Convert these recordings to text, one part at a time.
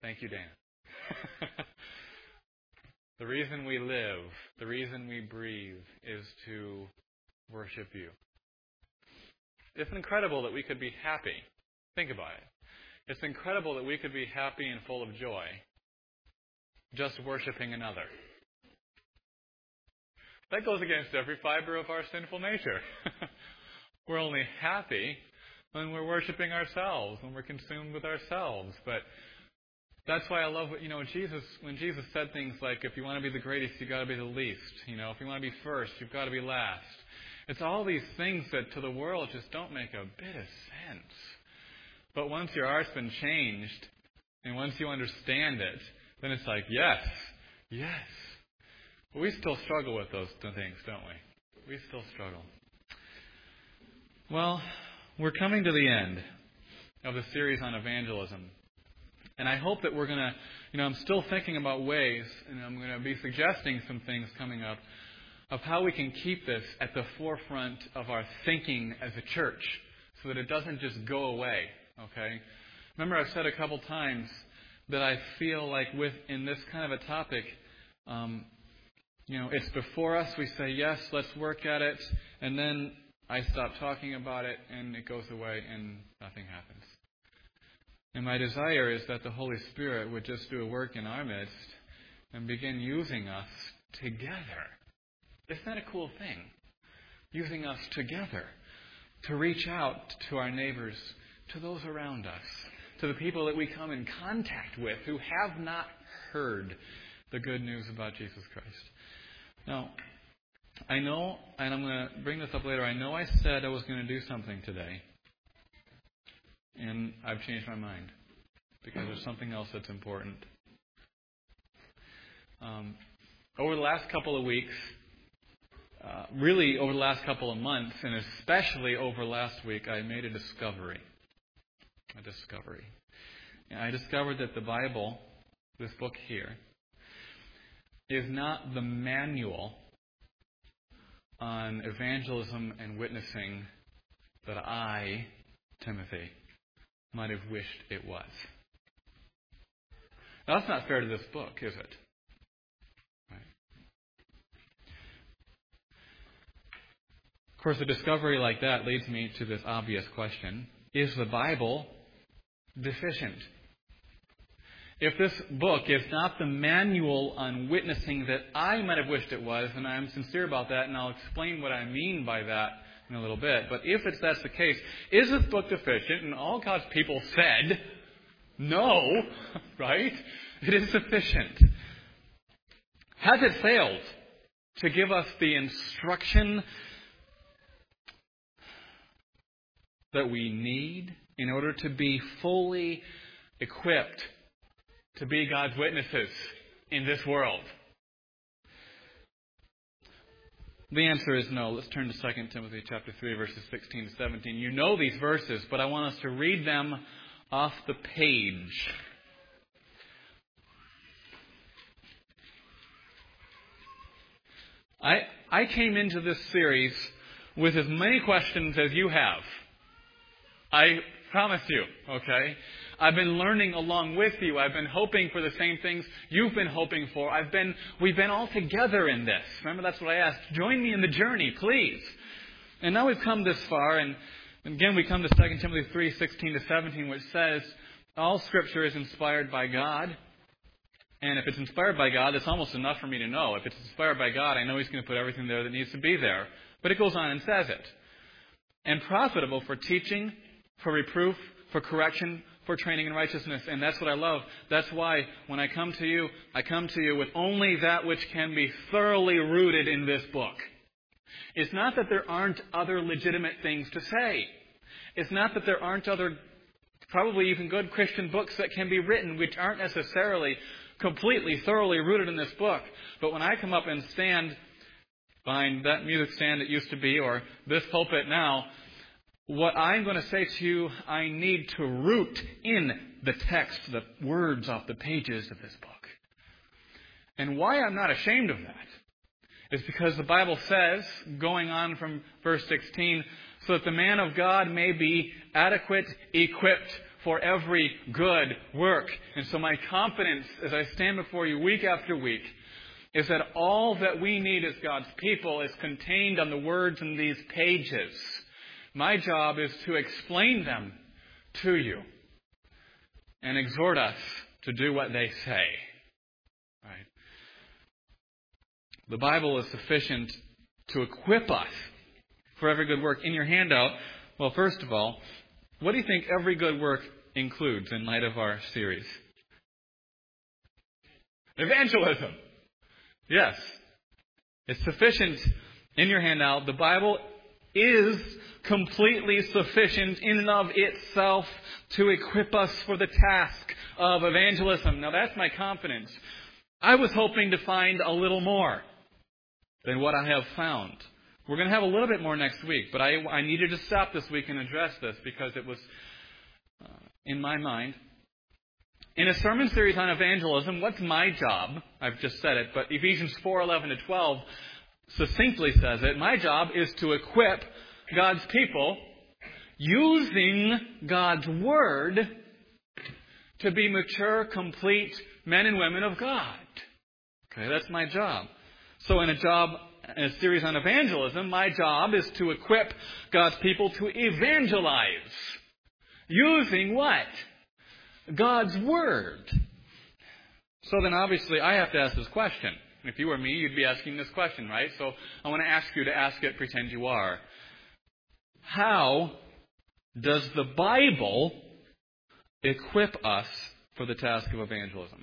Thank you, Dan. The reason we live, the reason we breathe is to worship you. It's incredible that we could be happy. Think about it. It's incredible that we could be happy and full of joy just worshiping another. That goes against every fiber of our sinful nature. We're only happy when we're worshiping ourselves, when we're consumed with ourselves. But that's why I love what, when Jesus said things like, if you want to be the greatest, you've got to be the least. If you want to be first, you've got to be last. It's all these things that to the world just don't make a bit of sense. But once your heart's been changed, and once you understand it, then it's like, yes. But we still struggle with those things, don't we? We still struggle. Well, we're coming to the end of the series on evangelism. And I hope that we're going to, I'm still thinking about ways, and I'm going to be suggesting some things coming up, of how we can keep this at the forefront of our thinking as a church so that it doesn't just go away, okay? Remember, I've said a couple times that I feel like in this kind of a topic, it's before us, we say, yes, let's work at it, and then I stop talking about it, and it goes away, and nothing happens. And my desire is that the Holy Spirit would just do a work in our midst and begin using us together. Isn't that a cool thing? Using us together to reach out to our neighbors, to those around us, to the people that we come in contact with who have not heard the good news about Jesus Christ. Now, I know, and I'm going to bring this up later, I know I said I was going to do something today, and I've changed my mind because there's something else that's important. Over the last couple of weeks, really over the last couple of months, and especially over last week, I made a discovery. I discovered that the Bible, this book here, is not the manual on evangelism and witnessing that I, Timothy, might have wished it was. Now, that's not fair to this book, is it? Right. Of course, a discovery like that leads me to this obvious question. Is the Bible deficient? If this book is not the manual on witnessing that I might have wished it was, and I'm sincere about that, and I'll explain what I mean by that in a little bit. But if that's the case, is this book deficient? And all God's people said, no, right? It is sufficient. Has it failed to give us the instruction that we need in order to be fully equipped to be God's witnesses in this world? The answer is no. Let's turn to 2 Timothy chapter 3, verses 16 to 17. You know these verses, but I want us to read them off the page. I came into this series with as many questions as you have. I promise you, okay? I've been learning along with you. I've been hoping for the same things you've been hoping for. We've been all together in this. Remember, that's what I asked. Join me in the journey, please. And now we've come this far, and again we come to 2 Timothy 3, 16 to 17, which says, all Scripture is inspired by God. And if it's inspired by God, that's almost enough for me to know. If it's inspired by God, I know He's going to put everything there that needs to be there. But it goes on and says it. And profitable for teaching, for reproof, for correction, for training in righteousness. And that's what I love. That's why when I come to you with only that which can be thoroughly rooted in this book. It's not that there aren't other legitimate things to say. It's not that there aren't other, probably even good Christian books that can be written which aren't necessarily completely, thoroughly rooted in this book. But when I come up and stand behind that music stand that used to be, or this pulpit now, what I'm going to say to you, I need to root in the text, the words off the pages of this book. And why I'm not ashamed of that is because the Bible says, going on from verse 16, so that the man of God may be adequate, equipped for every good work. And so my confidence as I stand before you week after week is that all that we need as God's people is contained on the words in these pages. My job is to explain them to you and exhort us to do what they say. Right? The Bible is sufficient to equip us for every good work. In your handout, well, first of all, what do you think every good work includes in light of our series? Evangelism. Yes. It's sufficient in your handout. The Bible is completely sufficient in and of itself to equip us for the task of evangelism. Now that's my confidence. I was hoping to find a little more than what I have found. We're going to have a little bit more next week, but I needed to stop this week and address this because it was in my mind. In a sermon series on evangelism, what's my job? I've just said it, but Ephesians 4:11-12 succinctly says it. My job is to equip God's people using God's Word to be mature, complete men and women of God. Okay, that's my job. So in a series on evangelism, my job is to equip God's people to evangelize. Using what? God's Word. So then obviously I have to ask this question. If you were me, you'd be asking this question, right? So I want to ask you to ask it, pretend you are. How does the Bible equip us for the task of evangelism?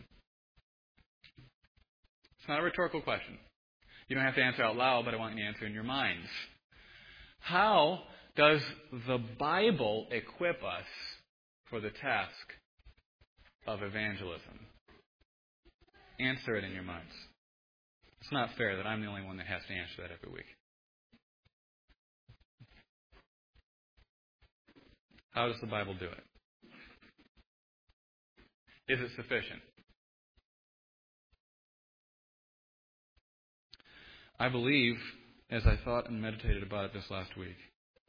It's not a rhetorical question. You don't have to answer out loud, but I want you to answer in your minds. How does the Bible equip us for the task of evangelism? Answer it in your minds. It's not fair that I'm the only one that has to answer that every week. How does the Bible do it? Is it sufficient? I believe, as I thought and meditated about it this last week,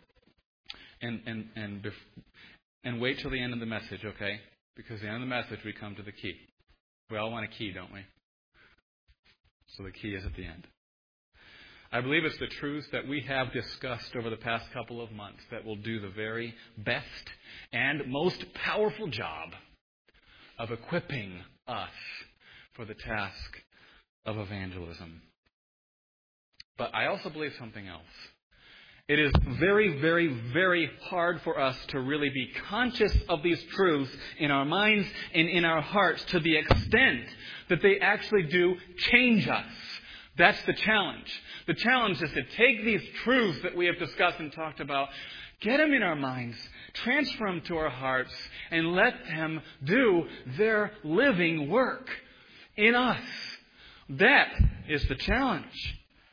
and wait till the end of the message, okay? Because at the end of the message we come to the key. We all want a key, don't we? So the key is at the end. I believe it's the truth that we have discussed over the past couple of months that will do the very best and most powerful job of equipping us for the task of evangelism. But I also believe something else. It is very, very, very hard for us to really be conscious of these truths in our minds and in our hearts to the extent that they actually do change us. That's the challenge. The challenge is to take these truths that we have discussed and talked about, get them in our minds, transfer them to our hearts, and let them do their living work in us. That is the challenge.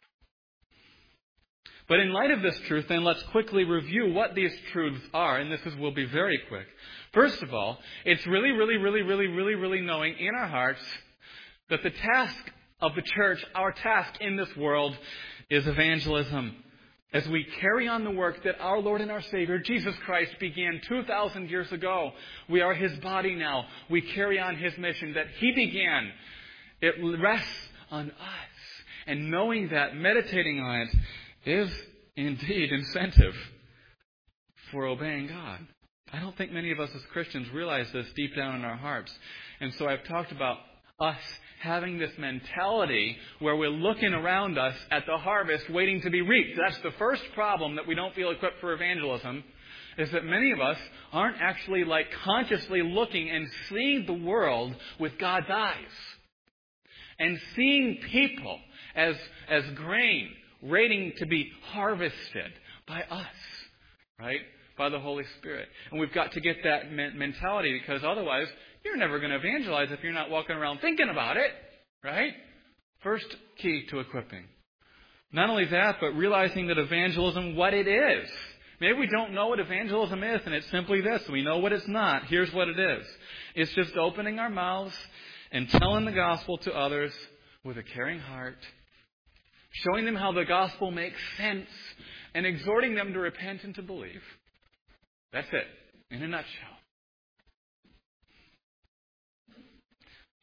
But in light of this truth, then let's quickly review what these truths are, and will be very quick. First of all, it's really knowing in our hearts that the task of the church, our task in this world, is evangelism. As we carry on the work that our Lord and our Savior, Jesus Christ, began 2,000 years ago. We are His body now. We carry on His mission that He began. It rests on us. And knowing that, meditating on it, is indeed incentive for obeying God. I don't think many of us as Christians realize this deep down in our hearts. And so I've talked about us having this mentality where we're looking around us at the harvest waiting to be reaped. That's the first problem that we don't feel equipped for evangelism, is that many of us aren't actually consciously looking and seeing the world with God's eyes. And seeing people as grain waiting to be harvested by us, right? By the Holy Spirit. And we've got to get that mentality, because otherwise you're never going to evangelize if you're not walking around thinking about it, right? First key to equipping. Not only that, but realizing that evangelism, what it is. Maybe we don't know what evangelism is, and it's simply this. We know what it's not. Here's what it is. It's just opening our mouths and telling the gospel to others with a caring heart, showing them how the gospel makes sense, and exhorting them to repent and to believe. That's it, in a nutshell.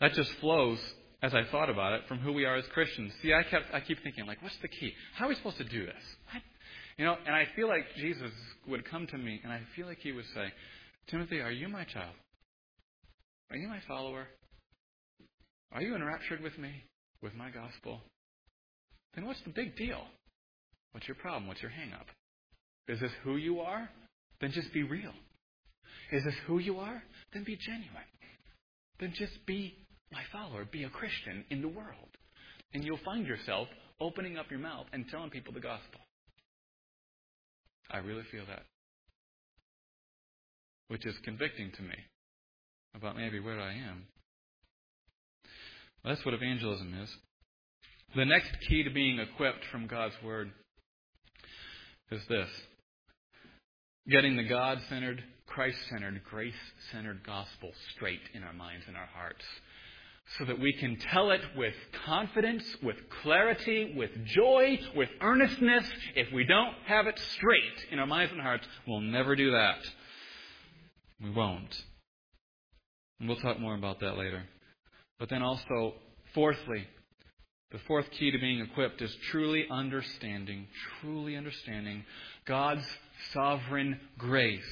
That just flows, as I thought about it, from who we are as Christians. See, I keep thinking, like, what's the key? How are we supposed to do this? What? And I feel like Jesus would come to me, and I feel like he would say, Timothy, are you my child? Are you my follower? Are you enraptured with me, with my gospel? Then what's the big deal? What's your problem? What's your hang-up? Is this who you are? Then just be real. Is this who you are? Then be genuine. Then just be my follower. Be a Christian in the world. And you'll find yourself opening up your mouth and telling people the gospel. I really feel that. Which is convicting to me about maybe where I am. That's what evangelism is. The next key to being equipped from God's Word is this. Getting the God-centered, Christ-centered, grace-centered gospel straight in our minds and our hearts. So that we can tell it with confidence, with clarity, with joy, with earnestness. If we don't have it straight in our minds and hearts, we'll never do that. We won't. And we'll talk more about that later. But then also, fourthly, the fourth key to being equipped is truly understanding God's sovereign grace.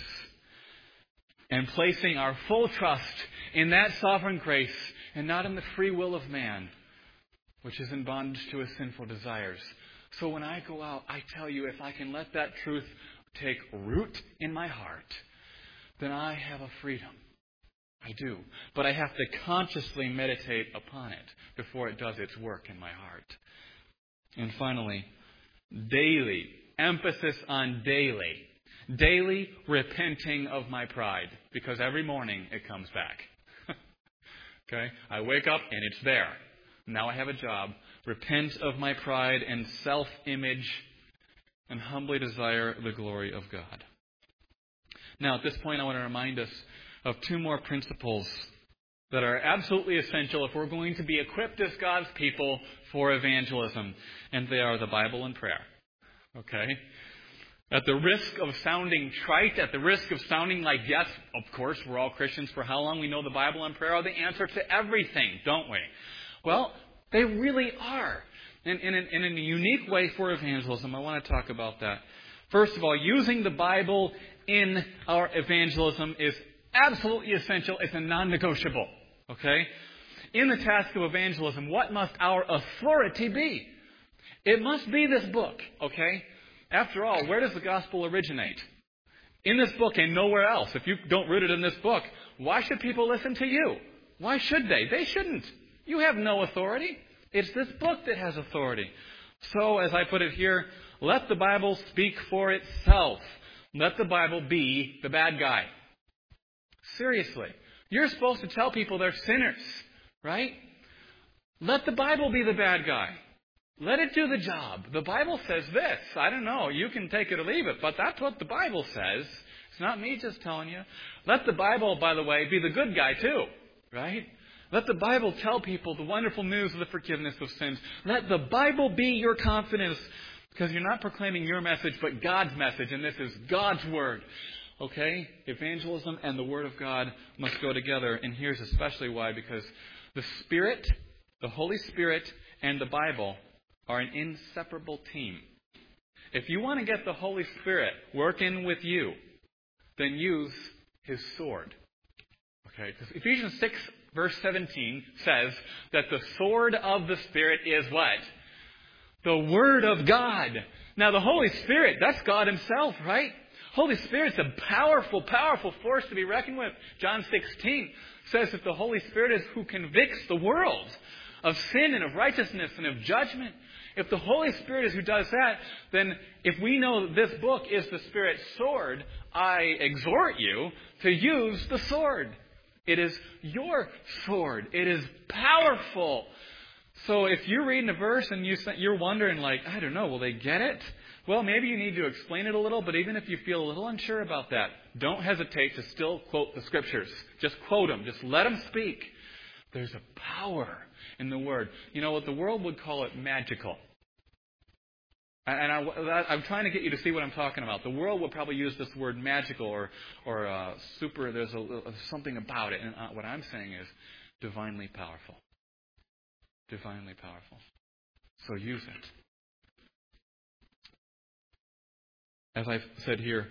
And placing our full trust in that sovereign grace and not in the free will of man, which is in bondage to his sinful desires. So when I go out, I tell you, if I can let that truth take root in my heart, then I have a freedom. I do. But I have to consciously meditate upon it before it does its work in my heart. And finally, daily. Emphasis on daily. Daily repenting of my pride. Because every morning it comes back. Okay? I wake up and it's there. Now I have a job. Repent of my pride and self-image and humbly desire the glory of God. Now, at this point, I want to remind us of two more principles that are absolutely essential if we're going to be equipped as God's people for evangelism. And they are the Bible and prayer. Okay? At the risk of sounding trite, at the risk of sounding like, yes, of course, we're all Christians for how long? We know the Bible and prayer are the answer to everything, don't we? Well, they really are. And in a unique way for evangelism, I want to talk about that. First of all, using the Bible in our evangelism is absolutely essential. It's a non-negotiable. Okay? In the task of evangelism, what must our authority be? It must be this book. Okay? After all, where does the gospel originate? In this book and nowhere else. If you don't root it in this book, why should people listen to you? Why should they? They shouldn't. You have no authority. It's this book that has authority. So, as I put it here, let the Bible speak for itself. Let the Bible be the bad guy. Seriously. You're supposed to tell people they're sinners, right? Let the Bible be the bad guy. Let it do the job. The Bible says this. I don't know. You can take it or leave it, but that's what the Bible says. It's not me just telling you. Let the Bible, by the way, be the good guy too, right? Let the Bible tell people the wonderful news of the forgiveness of sins. Let the Bible be your confidence, because you're not proclaiming your message, but God's message, and this is God's Word. Okay? Evangelism and the Word of God must go together, and here's especially why, because the Spirit, the Holy Spirit, and the Bible are an inseparable team. If you want to get the Holy Spirit working with you, then use His sword. Okay? Because Ephesians 6, verse 17 says that the sword of the Spirit is what? The Word of God. Now, the Holy Spirit, that's God Himself, right? Holy Spirit's a powerful, powerful force to be reckoned with. John 16 says that the Holy Spirit is who convicts the world of sin and of righteousness and of judgment. If the Holy Spirit is who does that, then if we know that this book is the Spirit's sword, I exhort you to use the sword. It is your sword. It is powerful. So if you're reading a verse and you're wondering, like, I don't know, will they get it? Well, maybe you need to explain it a little, but even if you feel a little unsure about that, don't hesitate to still quote the Scriptures. Just quote them. Just let them speak. There's a power in the Word. You know what the world would call it? Magical. And I'm trying to get you to see what I'm talking about. The world will probably use this word magical or super. There's something about it. And what I'm saying is divinely powerful. Divinely powerful. So use it. As I've said here,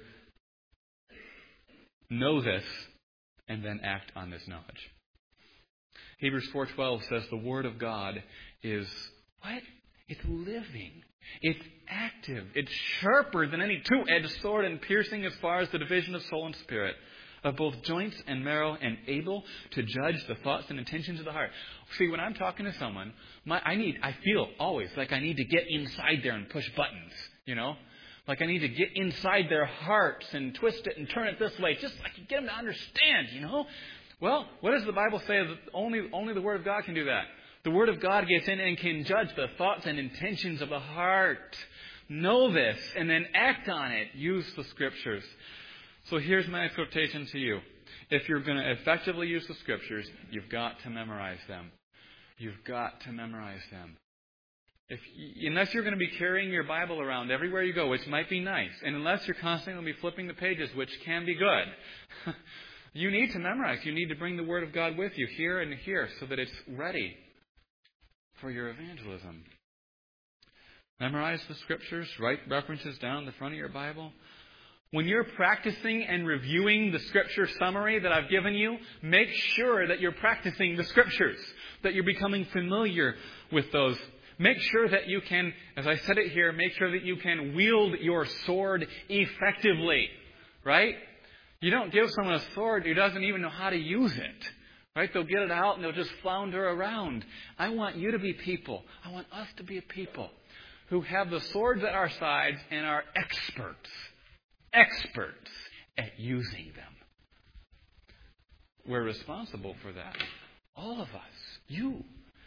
know this and then act on this knowledge. Hebrews 4:12 says the Word of God is what? It's living. It's active. It's sharper than any two-edged sword and piercing as far as the division of soul and spirit, of both joints and marrow, and able to judge the thoughts and intentions of the heart. See, when I'm talking to someone, I feel always like I need to get inside there and push buttons, Like I need to get inside their hearts and twist it and turn it this way, just so I can get them to understand, Well, what does the Bible say? That only the Word of God can do that. The Word of God gets in and can judge the thoughts and intentions of the heart. Know this and then act on it. Use the Scriptures. So here's my exhortation to you. If you're going to effectively use the Scriptures, you've got to memorize them. You've got to memorize them. Unless you're going to be carrying your Bible around everywhere you go, which might be nice, and unless you're constantly going to be flipping the pages, which can be good, you need to memorize. You need to bring the Word of God with you here and here so that it's ready for your evangelism. Memorize the Scriptures. Write references down the front of your Bible. When you're practicing and reviewing the Scripture summary that I've given you, make sure that you're practicing the Scriptures, that you're becoming familiar with those. Make sure that you can, as I said it here, make sure that you can wield your sword effectively. Right? You don't give someone a sword who doesn't even know how to use it. Right? They'll get it out and they'll just flounder around. I want you to be people. I want us to be a people who have the swords at our sides and are experts at using them. We're responsible for that. All of us. You.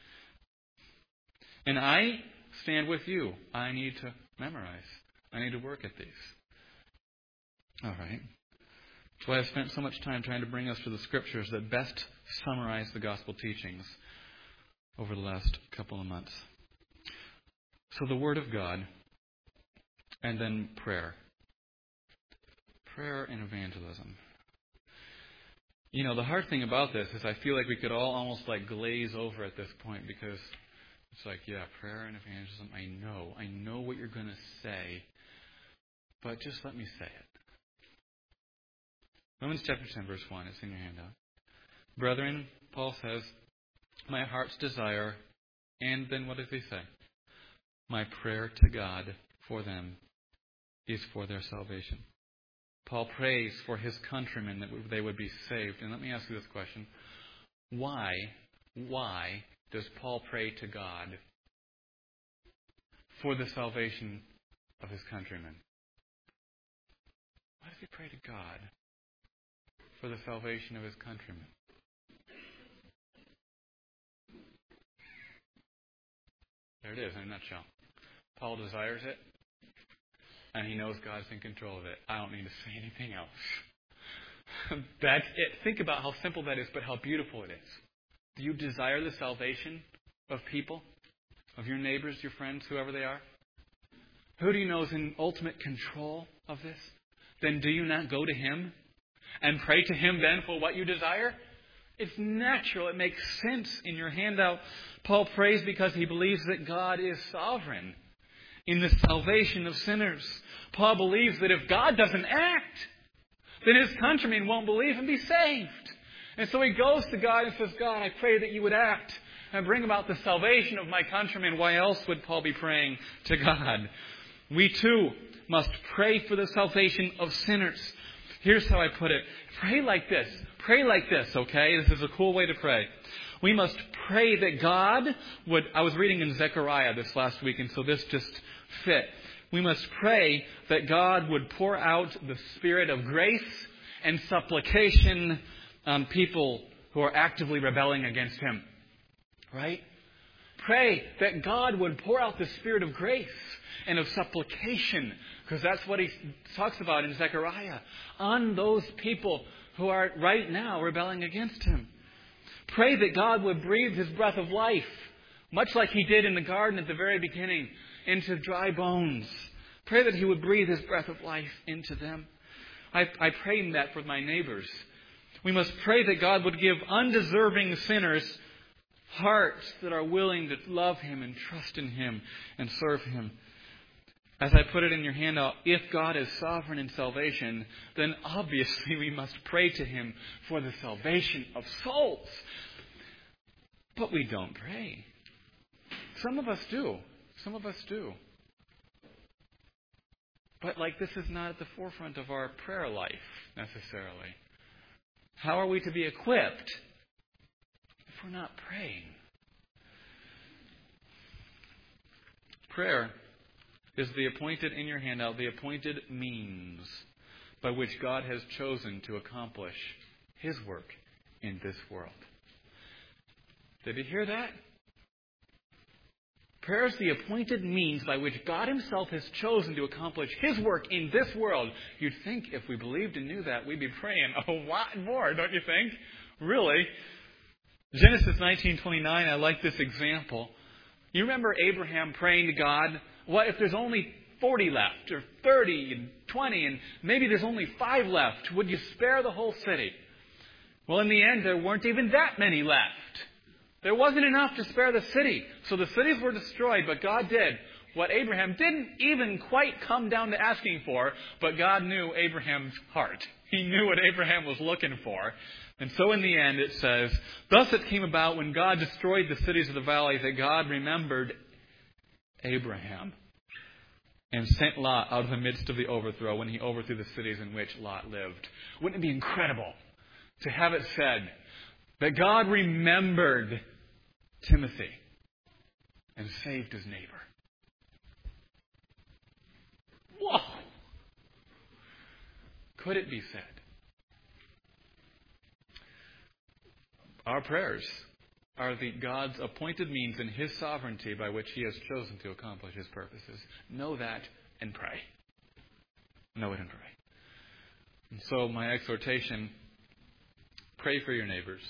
And I stand with you. I need to memorize. I need to work at these. All right. That's why I've spent so much time trying to bring us to the Scriptures that best summarize the gospel teachings over the last couple of months. So the Word of God, and then prayer. Prayer and evangelism. The hard thing about this is I feel like we could all almost glaze over at this point because it's prayer and evangelism, I know what you're going to say, but just let me say it. Romans chapter 10, verse 1, it's in your handout. Brethren, Paul says, my heart's desire, and then what does he say? My prayer to God for them is for their salvation. Paul prays for his countrymen that they would be saved. And let me ask you this question. Why does Paul pray to God for the salvation of his countrymen? Why does he pray to God for the salvation of his countrymen? There it is in a nutshell. Paul desires it, and he knows God's in control of it. I don't need to say anything else. That's it. Think about how simple that is, but how beautiful it is. Do you desire the salvation of people, of your neighbors, your friends, whoever they are? Who do you know is in ultimate control of this? Then do you not go to Him and pray to Him then for what you desire? It's natural. It makes sense. In your handout, Paul prays because he believes that God is sovereign in the salvation of sinners. Paul believes that if God doesn't act, then his countrymen won't believe and be saved. And so he goes to God and says, God, I pray that you would act and bring about the salvation of my countrymen. Why else would Paul be praying to God? We too must pray for the salvation of sinners. Here's how I put it. Pray like this. Pray like this, okay? This is a cool way to pray. We must pray that God would... I was reading in Zechariah this last week, and so this just fit. We must pray that God would pour out the spirit of grace and supplication on people who are actively rebelling against Him. Right? Pray that God would pour out the spirit of grace and of supplication, because that's what he talks about in Zechariah, on those people who are right now rebelling against Him. Pray that God would breathe His breath of life, much like He did in the garden at the very beginning, into dry bones. Pray that He would breathe His breath of life into them. I pray that for my neighbors. We must pray that God would give undeserving sinners hearts that are willing to love Him and trust in Him and serve Him. As I put it in your handout, if God is sovereign in salvation, then obviously we must pray to Him for the salvation of souls. But we don't pray. Some of us do. Some of us do. But this is not at the forefront of our prayer life, necessarily. How are we to be equipped if we're not praying? Prayer is the appointed, in your handout, the appointed means by which God has chosen to accomplish His work in this world. Did you hear that? Prayer is the appointed means by which God Himself has chosen to accomplish His work in this world. You'd think if we believed and knew that, we'd be praying a lot more, don't you think? Really? Genesis 19:29, I like this example. You remember Abraham praying to God, what if there's only 40 left, or 30, and 20, and maybe there's only 5 left? Would you spare the whole city? Well, in the end, there weren't even that many left. There wasn't enough to spare the city. So the cities were destroyed, but God did what Abraham didn't even quite come down to asking for, but God knew Abraham's heart. He knew what Abraham was looking for. And so in the end it says, thus it came about when God destroyed the cities of the valley that God remembered Abraham and sent Lot out of the midst of the overthrow when He overthrew the cities in which Lot lived. Wouldn't it be incredible to have it said that God remembered Timothy and saved his neighbor? Whoa! Could it be said? Our prayers are God's appointed means in His sovereignty by which He has chosen to accomplish His purposes. Know that and pray. Know it and pray. And so my exhortation, pray for your neighbors.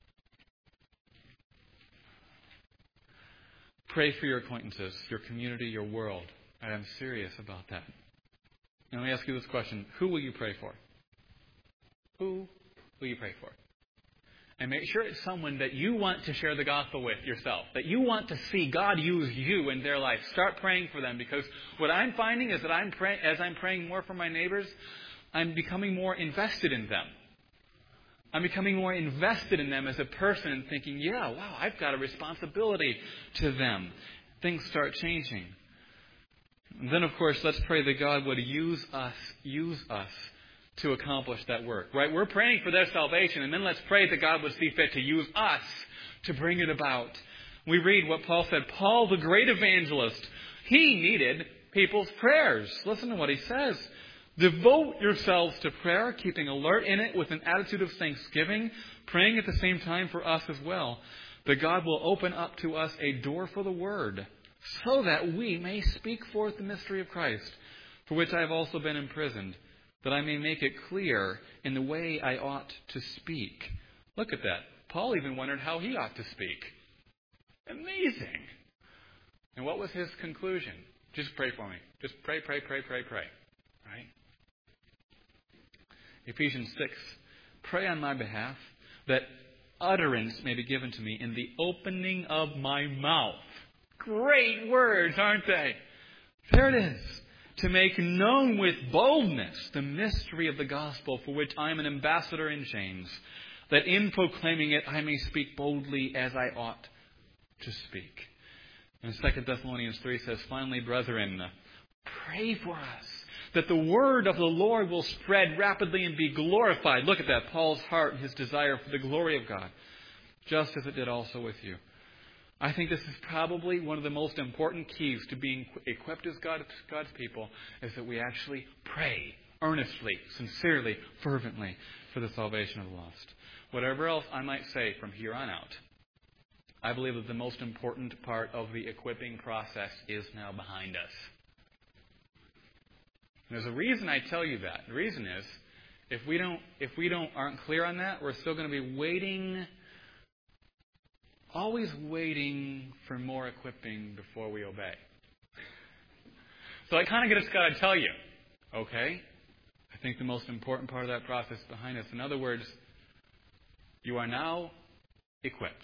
Pray for your acquaintances, your community, your world. I am serious about that. Now let me ask you this question. Who will you pray for? Who will you pray for? And make sure it's someone that you want to share the gospel with yourself. That you want to see God use you in their life. Start praying for them, because what I'm finding is that as I'm praying more for my neighbors, I'm becoming more invested in them. I'm becoming more invested in them as a person and thinking, yeah, wow, I've got a responsibility to them. Things start changing. And then, of course, let's pray that God would use us to accomplish that work. Right? We're praying for their salvation, and then let's pray that God would see fit to use us to bring it about. We read what Paul said. Paul, the great evangelist, he needed people's prayers. Listen to what he says. Devote yourselves to prayer, keeping alert in it with an attitude of thanksgiving, praying at the same time for us as well, that God will open up to us a door for the word, so that we may speak forth the mystery of Christ, for which I have also been imprisoned, that I may make it clear in the way I ought to speak. Look at that. Paul even wondered how he ought to speak. Amazing. And what was his conclusion? Just pray for me. Just pray, pray, pray, pray, pray. Right? Ephesians 6. Pray on my behalf that utterance may be given to me in the opening of my mouth. Great words, aren't they? There it is. To make known with boldness the mystery of the gospel, for which I am an ambassador in chains, that in proclaiming it I may speak boldly as I ought to speak. And 2 Thessalonians 3 says, finally, brethren, pray for us, that the word of the Lord will spread rapidly and be glorified. Look at that, Paul's heart and his desire for the glory of God, just as it did also with you. I think this is probably one of the most important keys to being equipped as God's people, is that we actually pray earnestly, sincerely, fervently for the salvation of the lost. Whatever else I might say from here on out, I believe that the most important part of the equipping process is now behind us. And there's a reason I tell you that. The reason is, if we aren't clear on that, we're still going to be waiting, always waiting for more equipping before we obey. So I kind of just got to tell you, okay? I think the most important part of that process is behind us. In other words, You are now equipped.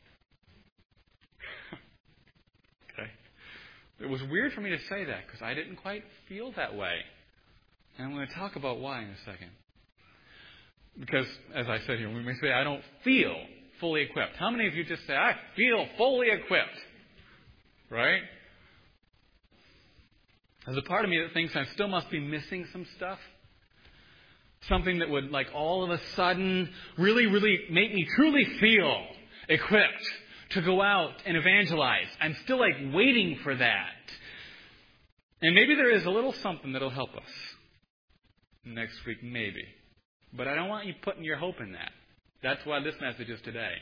Okay? It was weird for me to say that because I didn't quite feel that way. And I'm going to talk about why in a second. Because, as I said here, we may say, I don't feel fully equipped. How many of you just say, I feel fully equipped? Right? There's a part of me that thinks I still must be missing some stuff. Something that would, like, all of a sudden really, really make me truly feel equipped to go out and evangelize. I'm still, like, waiting for that. And maybe there is a little something that'll help us next week, maybe. But I don't want you putting your hope in that. That's why this message is today.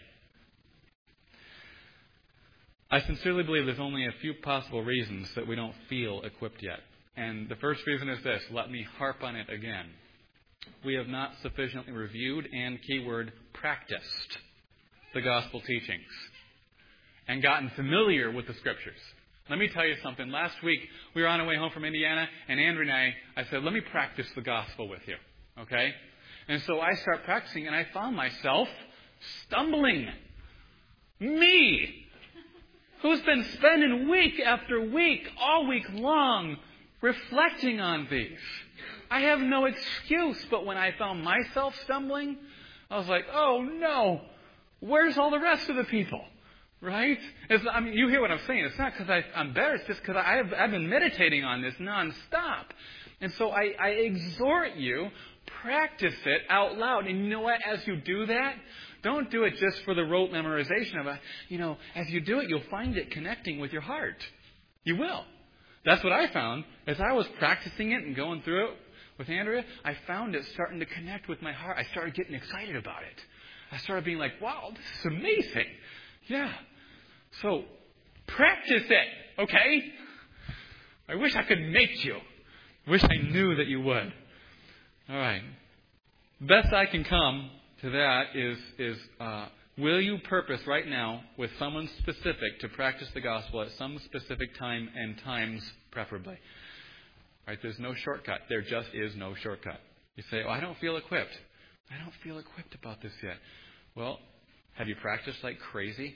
I sincerely believe there's only a few possible reasons that we don't feel equipped yet. And the first reason is this. Let me harp on it again. We have not sufficiently reviewed and, keyword, practiced the gospel teachings and gotten familiar with the Scriptures. Let me tell you something. Last week, we were on our way home from Indiana, and Andrew and I said, let me practice the gospel with you. Okay? And so I start practicing, and I found myself stumbling. Me! Who's been spending week after week, all week long, reflecting on these. I have no excuse, but when I found myself stumbling, I was like, oh no, where's all the rest of the people? Right? You hear what I'm saying. It's not because I'm better, it's just because I've been meditating on this nonstop. And so I exhort you, practice it out loud. And you know what? As you do that, don't do it just for the rote memorization of it. As you do it, you'll find it connecting with your heart. You will. That's what I found. As I was practicing it and going through it with Andrea, I found it starting to connect with my heart. I started getting excited about it. I started being like, wow, this is amazing. Yeah. So, practice it, okay? I wish I could make you. I wish I knew that you would. All right. Best I can come to that is will you purpose right now with someone specific to practice the gospel at some specific time and times preferably? Right? There's no shortcut. There just is no shortcut. You say, I don't feel equipped. I don't feel equipped about this yet. Well, have you practiced like crazy?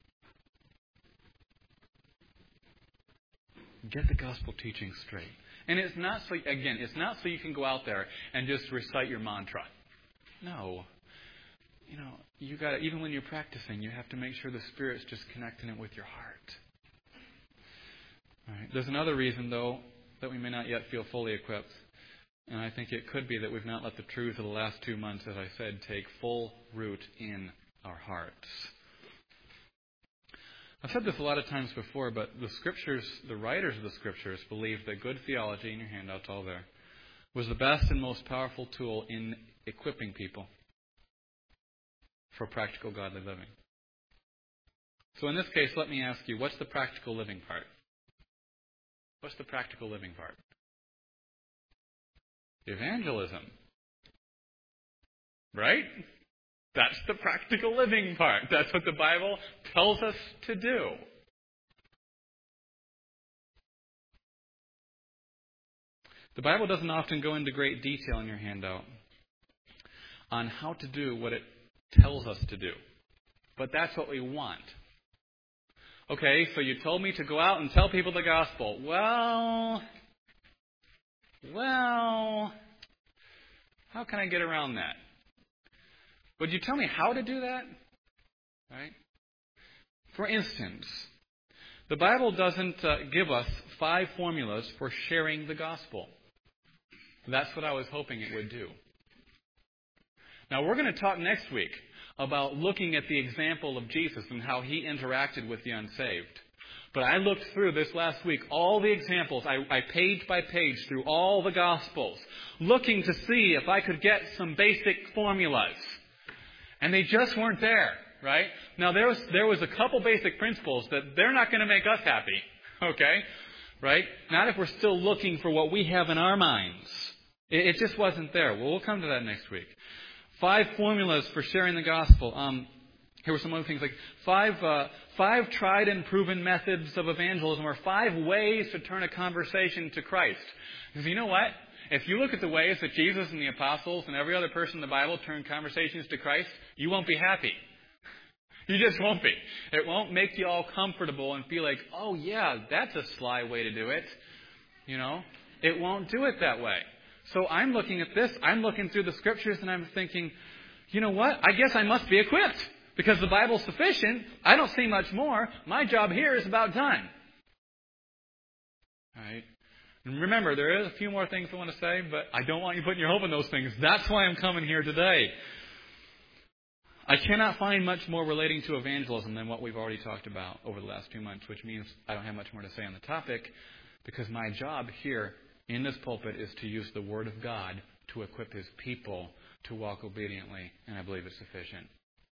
Get the gospel teaching straight. And it's not so you can go out there and just recite your mantra. No. You got to, even when you're practicing, you have to make sure the Spirit's just connecting it with your heart. All right. There's another reason, though, that we may not yet feel fully equipped. And I think it could be that we've not let the truth of the last 2 months, as I said, take full root in our hearts. I've said this a lot of times before, but the Scriptures, the writers of the Scriptures, believed that good theology, in your handout's all there, was the best and most powerful tool in equipping people for practical godly living. So in this case, let me ask you, what's the practical living part? What's the practical living part? Evangelism. Right? That's the practical living part. That's what the Bible tells us to do. The Bible doesn't often go into great detail in your handout on how to do what it tells us to do. But that's what we want. Okay, so you told me to go out and tell people the gospel. Well, how can I get around that? Would you tell me how to do that? Right? For instance, the Bible doesn't give us 5 formulas for sharing the gospel. That's what I was hoping it would do. Now, we're going to talk next week about looking at the example of Jesus and how he interacted with the unsaved. But I looked through this last week, all the examples, I page by page through all the Gospels, looking to see if I could get some basic formulas. And they just weren't there, right? Now, there was a couple basic principles that they're not going to make us happy, okay? Right? Not if we're still looking for what we have in our minds. It just wasn't there. Well, we'll come to that next week. 5 formulas for sharing the gospel. Here were some other things like 5 tried and proven methods of evangelism, or 5 ways to turn a conversation to Christ. Because you know what? If you look at the ways that Jesus and the apostles and every other person in the Bible turned conversations to Christ, you won't be happy. You just won't be. It won't make you all comfortable and feel like, oh yeah, that's a sly way to do it. You know, it won't do it that way. So I'm looking at this, I'm looking through the scriptures and I'm thinking, you know what? I guess I must be equipped because the Bible's sufficient. I don't see much more. My job here is about done. All right? And remember, there is a few more things I want to say, but I don't want you putting your hope in those things. That's why I'm coming here today. I cannot find much more relating to evangelism than what we've already talked about over the last 2 months, which means I don't have much more to say on the topic because my job here in this pulpit is to use the Word of God to equip His people to walk obediently, and I believe it's sufficient.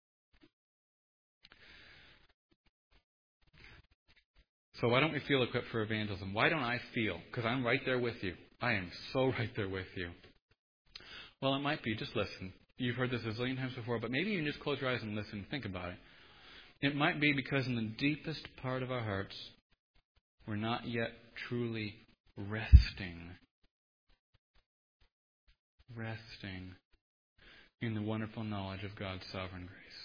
So why don't we feel equipped for evangelism? Why don't I feel? Because I'm right there with you. I am so right there with you. Well, it might be, just listen. You've heard this a zillion times before, but maybe you can just close your eyes and listen and think about it. It might be because in the deepest part of our hearts, we're not yet truly resting in the wonderful knowledge of God's sovereign grace.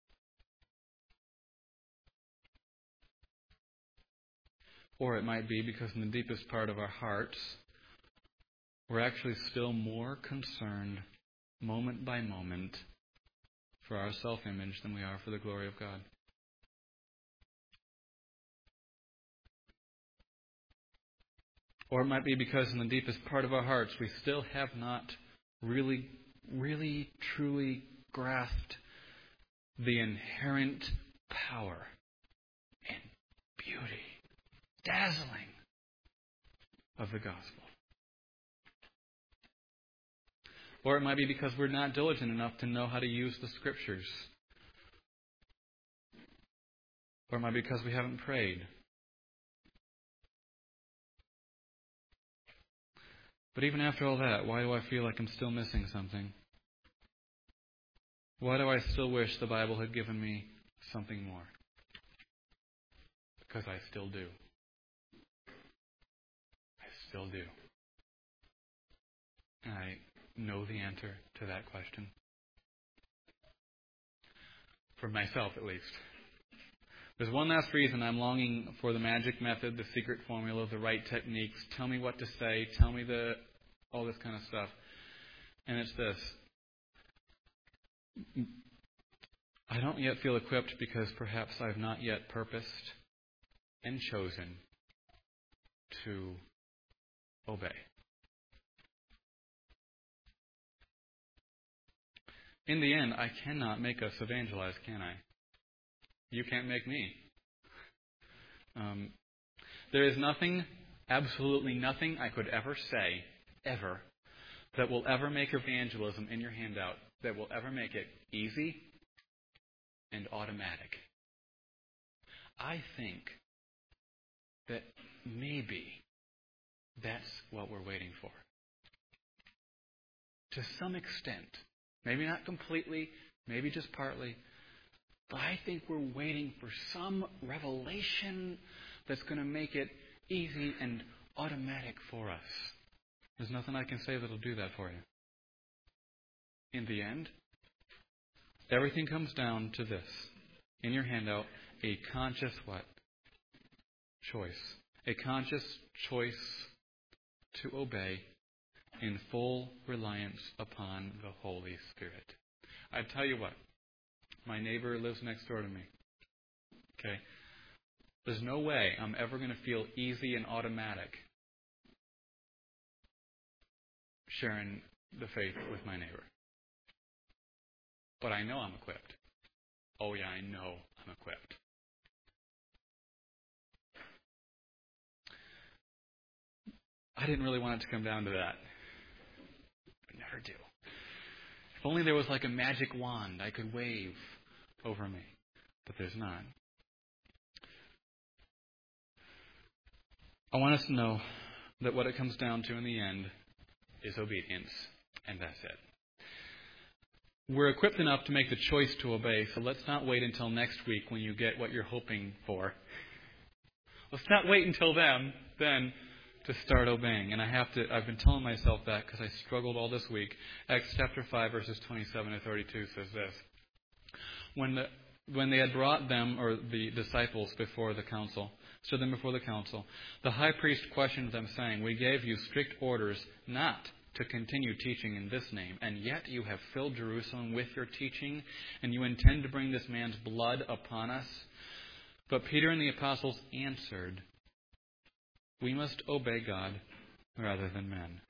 Or it might be because in the deepest part of our hearts, we're actually still more concerned, moment by moment, for our self-image than we are for the glory of God. Or it might be because in the deepest part of our hearts, we still have not really, truly grasped the inherent power and beauty, dazzling of the gospel. Or it might be because we're not diligent enough to know how to use the Scriptures. Or it might be because we haven't prayed. But even after all that, why do I feel like I'm still missing something? Why do I still wish the Bible had given me something more? Because I still do. I still do. And I know the answer to that question. For myself, at least. There's one last reason I'm longing for the magic method, the secret formula, the right techniques. Tell me what to say. Tell me all this kind of stuff. And it's this. I don't yet feel equipped because perhaps I've not yet purposed and chosen to obey. In the end, I cannot make us evangelize, can I? You can't make me. There is nothing, absolutely nothing I could ever say, ever, that will ever make evangelism in your handout, that will ever make it easy and automatic. I think that maybe that's what we're waiting for. To some extent. Maybe not completely, maybe just partly. But I think we're waiting for some revelation that's going to make it easy and automatic for us. There's nothing I can say that'll do that for you. In the end, everything comes down to this. In your handout, a conscious what? Choice. A conscious choice to obey in full reliance upon the Holy Spirit. I tell you what, my neighbor lives next door to me. Okay? There's no way I'm ever going to feel easy and automatic sharing the faith with my neighbor. But I know I'm equipped. Oh yeah, I know I'm equipped. I didn't really want it to come down to that. I never do. If only there was like a magic wand I could wave over me. But there's not. I want us to know that what it comes down to in the end is obedience. And that's it. We're equipped enough to make the choice to obey, so let's not wait until next week when you get what you're hoping for. Let's not wait until then to start obeying. And I've been telling myself that because I struggled all this week. Acts chapter 5, verses 27 to 32 says this. When they had brought them, or the disciples, before the council, stood them before the council, the high priest questioned them, saying, "We gave you strict orders not to continue teaching in this name, and yet you have filled Jerusalem with your teaching, and you intend to bring this man's blood upon us." But Peter and the apostles answered, "We must obey God rather than men.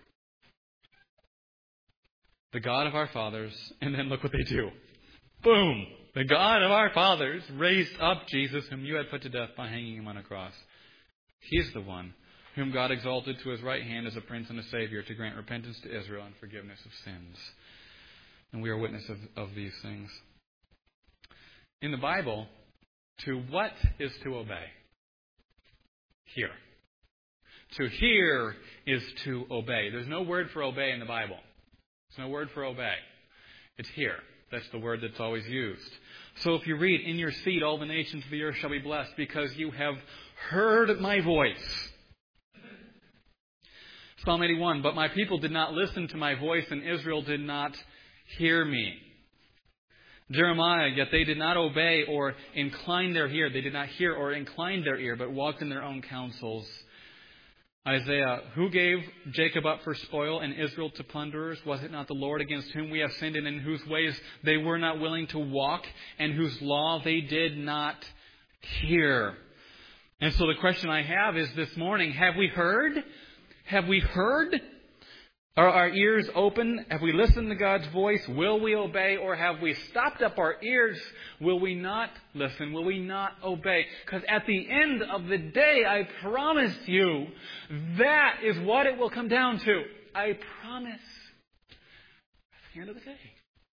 The God of our fathers," and then look what they do. Boom! "The God of our fathers raised up Jesus, whom you had put to death by hanging him on a cross. He is the one whom God exalted to his right hand as a prince and a savior to grant repentance to Israel and forgiveness of sins." And we are witnesses of these things. In the Bible, to what is to obey? Hear. To hear is to obey. There's no word for obey in the Bible. There's no word for obey. It's hear. That's the word that's always used. So if you read, "In your seed all the nations of the earth shall be blessed because you have heard my voice." Psalm 81, "But my people did not listen to my voice, and Israel did not hear me." Jeremiah, "Yet they did not obey or incline their ear." They did not hear or incline their ear, but walked in their own counsels. Isaiah, "Who gave Jacob up for spoil and Israel to plunderers? Was it not the Lord against whom we have sinned, and in whose ways they were not willing to walk, and whose law they did not hear?" And so the question I have is this morning, have we heard? Have we heard? Are our ears open? Have we listened to God's voice? Will we obey? Or have we stopped up our ears? Will we not listen? Will we not obey? Because at the end of the day, I promise you, that is what it will come down to. I promise. At the end of the day.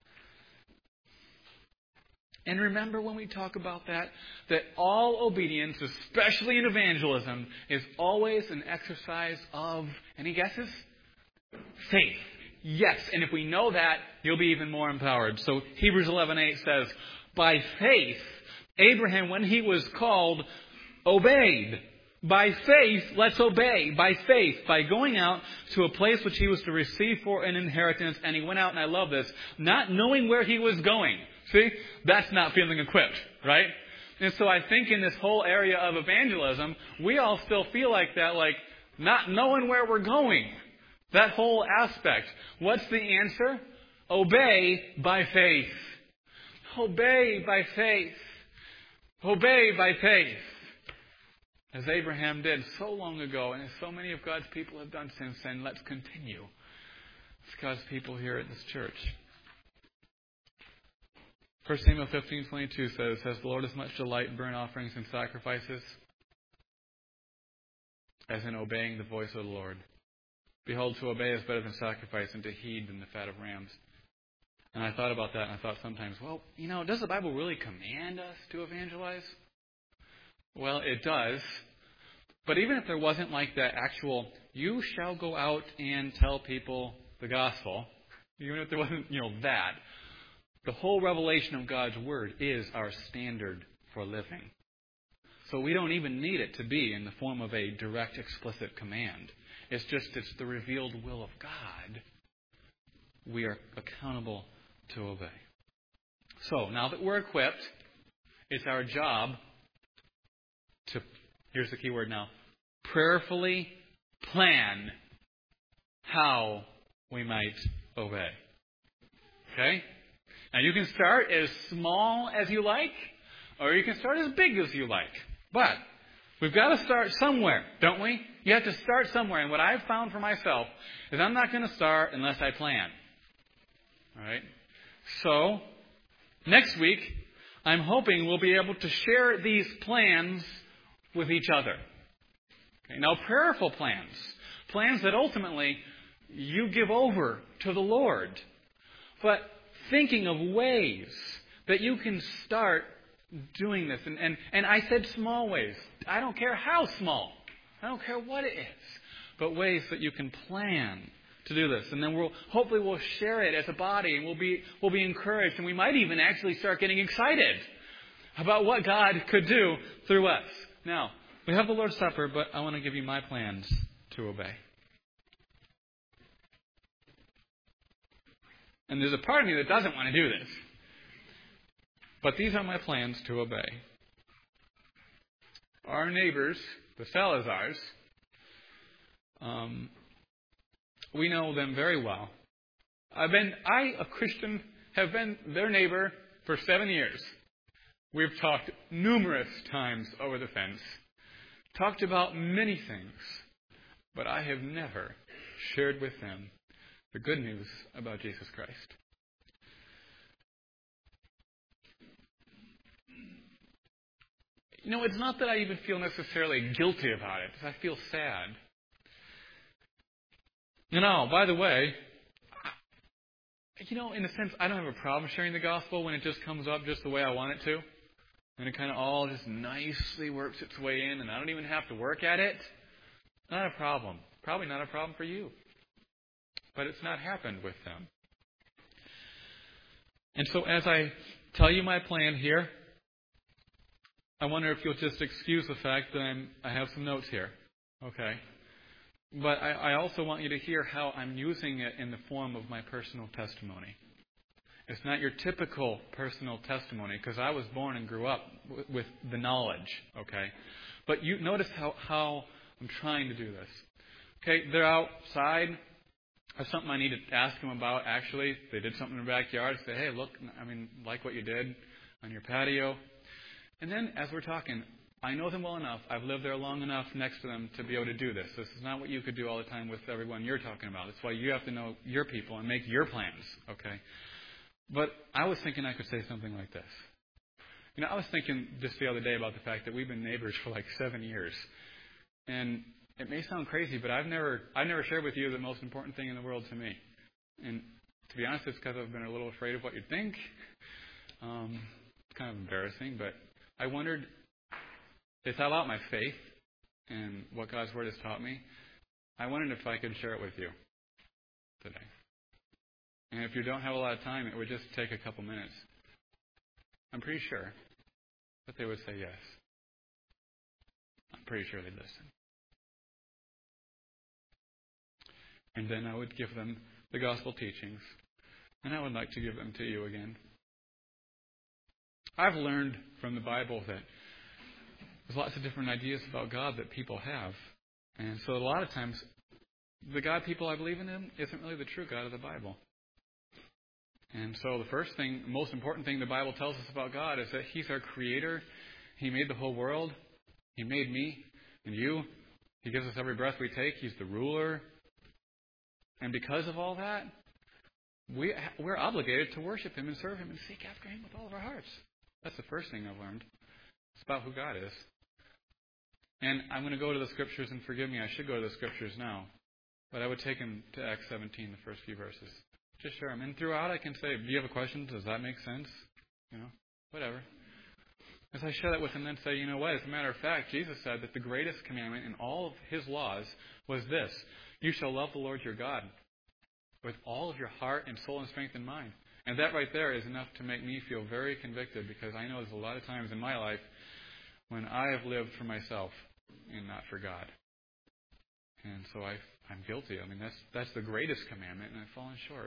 And remember when we talk about that all obedience, especially in evangelism, is always an exercise of, any guesses? Faith. Yes, and if we know that, you'll be even more empowered. So Hebrews 11:8 says, "By faith, Abraham, when he was called, obeyed." By faith, let's obey. By faith, by going out to a place which he was to receive for an inheritance. And he went out, and I love this, not knowing where he was going. See, that's not feeling equipped, right? And so I think in this whole area of evangelism, we all still feel like that, like not knowing where we're going. That whole aspect. What's the answer? Obey by faith. Obey by faith. Obey by faith. As Abraham did so long ago, and as so many of God's people have done since then, let's continue. As God's people here at this church. 1 Samuel 15:22 says, "Has the Lord as much delight in burnt offerings and sacrifices as in obeying the voice of the Lord? Behold, to obey is better than sacrifice, and to heed than the fat of rams." And I thought about that, and I thought sometimes, well, does the Bible really command us to evangelize? Well, it does. But even if there wasn't like that actual, you shall go out and tell people the gospel, even if there wasn't, that, the whole revelation of God's Word is our standard for living. So we don't even need it to be in the form of a direct, explicit command. It's the revealed will of God. We are accountable to obey. So, now that we're equipped, it's our job to, here's the key word now, prayerfully plan how we might obey. Okay? Now you can start as small as you like, or you can start as big as you like. But we've got to start somewhere, don't we? You have to start somewhere. And what I've found for myself is I'm not going to start unless I plan. All right? So, next week, I'm hoping we'll be able to share these plans with each other. Okay? Now, prayerful plans. Plans that ultimately you give over to the Lord. But thinking of ways that you can start doing this. And I said small ways. I don't care how small. I don't care what it is. But ways that you can plan to do this. And then hopefully we'll share it as a body, and we'll be encouraged, and we might even actually start getting excited about what God could do through us. Now, we have the Lord's Supper, but I want to give you my plans to obey. And there's a part of me that doesn't want to do this. But these are my plans to obey. Our neighbors, the Salazars, we know them very well. I, a Christian, have been their neighbor for 7 years. We've talked numerous times over the fence, talked about many things, but I have never shared with them the good news about Jesus Christ. You know, it's not that I even feel necessarily guilty about it. I feel sad. You know, by the way, in a sense, I don't have a problem sharing the gospel when it just comes up just the way I want it to. And it kind of all just nicely works its way in, and I don't even have to work at it. Not a problem. Probably not a problem for you. But it's not happened with them. And so as I tell you my plan here, I wonder if you'll just excuse the fact that I have some notes here. Okay? But I also want you to hear how I'm using it in the form of my personal testimony. It's not your typical personal testimony, because I was born and grew up with the knowledge. Okay? But you notice how I'm trying to do this. Okay, they're outside. There's something I need to ask them about, actually. They did something in the backyard. Say, hey, look, like what you did on your patio. And then, as we're talking, I know them well enough. I've lived there long enough next to them to be able to do this. This is not what you could do all the time with everyone you're talking about. That's why you have to know your people and make your plans, okay? But I was thinking I could say something like this. I was thinking just the other day about the fact that we've been neighbors for like 7 years. And it may sound crazy, but I've never shared with you the most important thing in the world to me. And to be honest, it's because I've been a little afraid of what you'd think. It's kind of embarrassing, but I wondered, it's all about my faith and what God's Word has taught me. I wondered if I could share it with you today. And if you don't have a lot of time, it would just take a couple minutes. I'm pretty sure that they would say yes. I'm pretty sure they'd listen. And then I would give them the gospel teachings. And I would like to give them to you again. I've learned from the Bible that there's lots of different ideas about God that people have. And so a lot of times, the God people I believe in Him isn't really the true God of the Bible. And so the first thing, most important thing the Bible tells us about God is that He's our Creator. He made the whole world. He made me and you. He gives us every breath we take. He's the ruler. And because of all that, we're obligated to worship Him and serve Him and seek after Him with all of our hearts. That's the first thing I've learned. It's about who God is. And I'm going to go to the Scriptures, and forgive me, I should go to the Scriptures now. But I would take Him to Acts 17, the first few verses. Just share them. And throughout I can say, do you have a question? Does that make sense? Whatever. As I share that with Him, then say, you know what? As a matter of fact, Jesus said that the greatest commandment in all of His laws was this: you shall love the Lord your God with all of your heart and soul and strength and mind. And that right there is enough to make me feel very convicted, because I know there's a lot of times in my life when I have lived for myself and not for God. And so I'm guilty. That's the greatest commandment, and I've fallen short.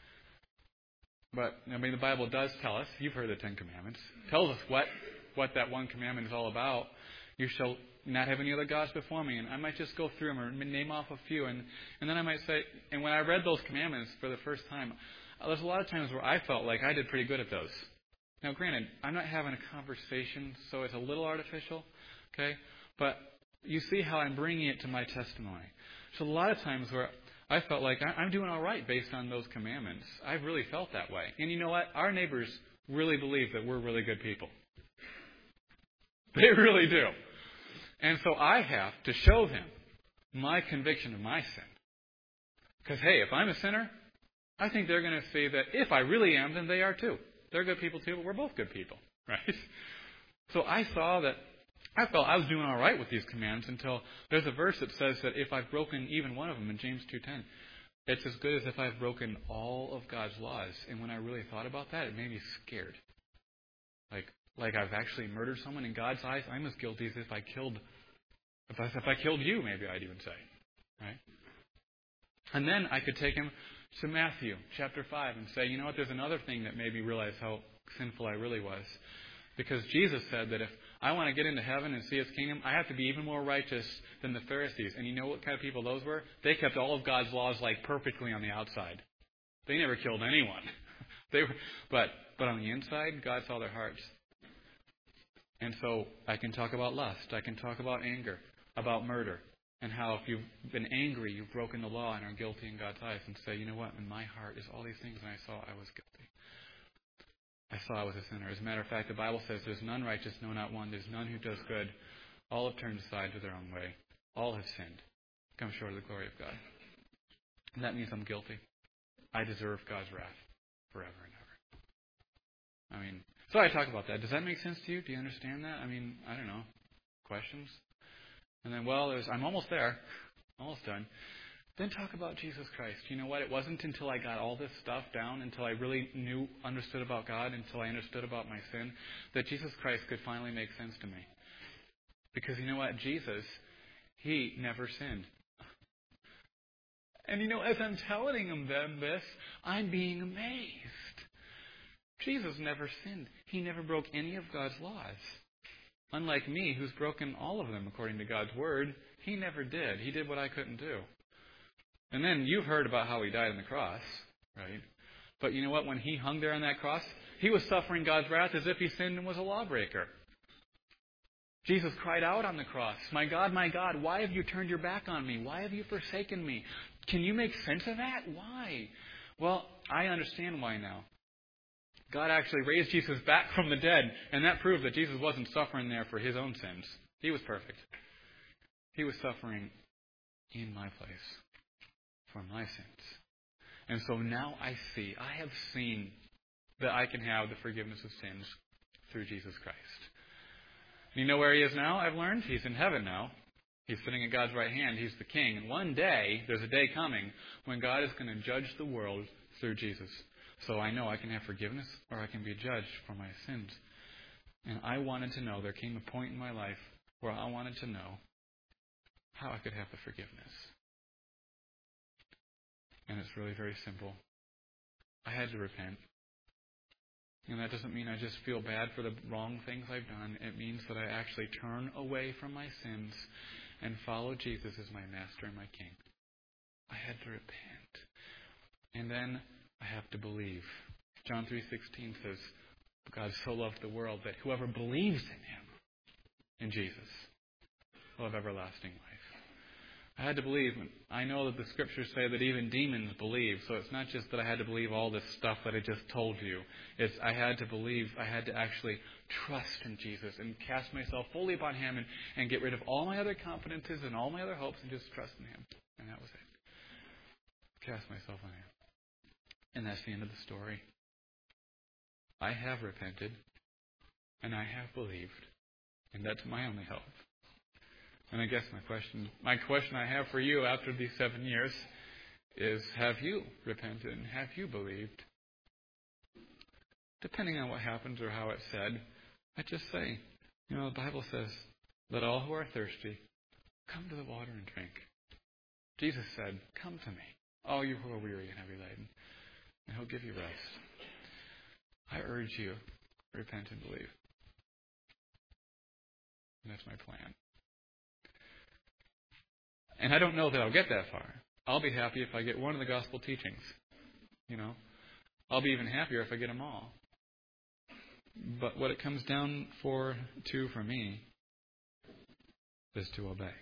But, the Bible does tell us, you've heard the Ten Commandments, tells us what that one commandment is all about. You shall not have any other gods before me. And I might just go through them or name off a few. And then I might say, and when I read those commandments for the first time, there's a lot of times where I felt like I did pretty good at those. Now, granted, I'm not having a conversation, so it's a little artificial, okay? But you see how I'm bringing it to my testimony. So a lot of times where I felt like I'm doing all right based on those commandments. I've really felt that way. And you know what? Our neighbors really believe that we're really good people. They really do. And so I have to show them my conviction of my sin. Because, hey, if I'm a sinner, I think they're going to see that if I really am, then they are too. They're good people too, but we're both good people, right? So I saw that I felt I was doing all right with these commands until there's a verse that says that if I've broken even one of them in James 2:10, it's as good as if I've broken all of God's laws. And when I really thought about that, it made me scared. Like I've actually murdered someone. In God's eyes, I'm as guilty as if I killed you, maybe I'd even say. Right? And then I could take him to Matthew chapter 5 and say, you know what, there's another thing that made me realize how sinful I really was. Because Jesus said that if I want to get into heaven and see His kingdom, I have to be even more righteous than the Pharisees. And you know what kind of people those were? They kept all of God's laws like perfectly on the outside. They never killed anyone. But on the inside, God saw their hearts. And so I can talk about lust. I can talk about anger, about murder, and how if you've been angry, you've broken the law and are guilty in God's eyes, and say, you know what, in my heart is all these things, and I saw I was guilty. I saw I was a sinner. As a matter of fact, the Bible says there's none righteous, no, not one. There's none who does good. All have turned aside to their own way. All have sinned, come short of the glory of God. And that means I'm guilty. I deserve God's wrath forever and ever. So I talk about that. Does that make sense to you? Do you understand that? I don't know. Questions? And then, I'm almost there. Almost done. Then talk about Jesus Christ. You know what? It wasn't until I got all this stuff down, until I really understood about God, until I understood about my sin, that Jesus Christ could finally make sense to me. Because you know what? Jesus, He never sinned. And as I'm telling them this, I'm being amazed. Jesus never sinned. He never broke any of God's laws. Unlike me, who's broken all of them according to God's Word, He never did. He did what I couldn't do. And then you've heard about how He died on the cross, right? But you know what? When He hung there on that cross, He was suffering God's wrath as if He sinned and was a lawbreaker. Jesus cried out on the cross, my God, why have you turned your back on me? Why have you forsaken me? Can you make sense of that? Why? Well, I understand why now. God actually raised Jesus back from the dead, and that proves that Jesus wasn't suffering there for His own sins. He was perfect. He was suffering in my place for my sins. And so now I have seen that I can have the forgiveness of sins through Jesus Christ. You know where He is now, I've learned? He's in heaven now. He's sitting at God's right hand. He's the King. And one day, there's a day coming when God is going to judge the world through Jesus. So I know I can have forgiveness or I can be judged for my sins. And I wanted to know, there came a point in my life where I wanted to know how I could have the forgiveness. And it's really very simple. I had to repent. And that doesn't mean I just feel bad for the wrong things I've done. It means that I actually turn away from my sins and follow Jesus as my Master and my King. I had to repent. And then I have to believe. John 3:16 says, God so loved the world that whoever believes in Him, in Jesus, will have everlasting life. I had to believe. I know that the Scriptures say that even demons believe. So it's not just that I had to believe all this stuff that I just told you. It's I had to believe. I had to actually trust in Jesus and cast myself fully upon Him and get rid of all my other confidences and all my other hopes and just trust in Him. And that was it. Cast myself on Him. And that's the end of the story. I have repented. And I have believed. And that's my only hope. And I guess my question I have for you after these 7 years is, have you repented and have you believed? Depending on what happens or how it's said, I just say, the Bible says, let all who are thirsty come to the water and drink. Jesus said, come to me, all you who are weary and heavy laden, and He'll give you rest. I urge you, repent and believe. And that's my plan. And I don't know that I'll get that far. I'll be happy if I get one of the gospel teachings. I'll be even happier if I get them all. But what it comes down for me is to obey.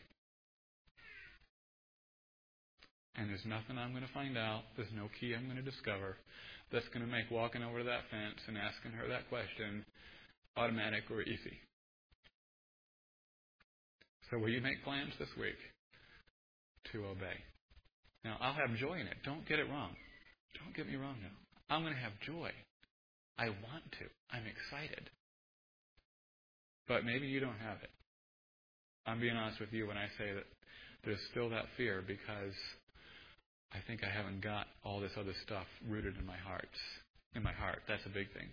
And there's nothing I'm going to find out. There's no key I'm going to discover that's going to make walking over to that fence and asking her that question automatic or easy. So will you make plans this week to obey? Now, I'll have joy in it. Don't get it wrong. Don't get me wrong now. I'm going to have joy. I want to. I'm excited. But maybe you don't have it. I'm being honest with you when I say that there's still that fear because I think I haven't got all this other stuff rooted in my heart. That's a big thing.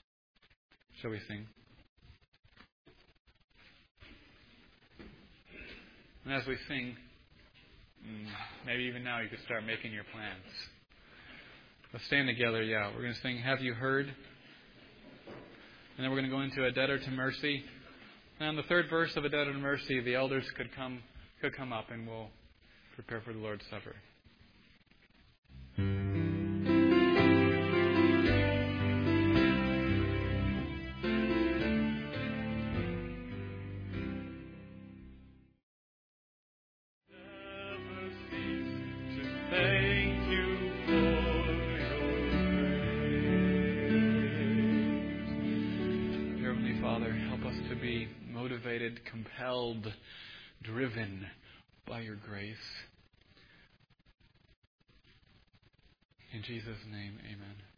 Shall we sing? And as we sing, maybe even now you could start making your plans. Let's stand together, We're going to sing, Have You Heard? And then we're going to go into A Debtor to Mercy. And on the third verse of A Debtor to Mercy, the elders could come up and we'll prepare for the Lord's Supper. Compelled, driven by your grace. In Jesus' name, amen.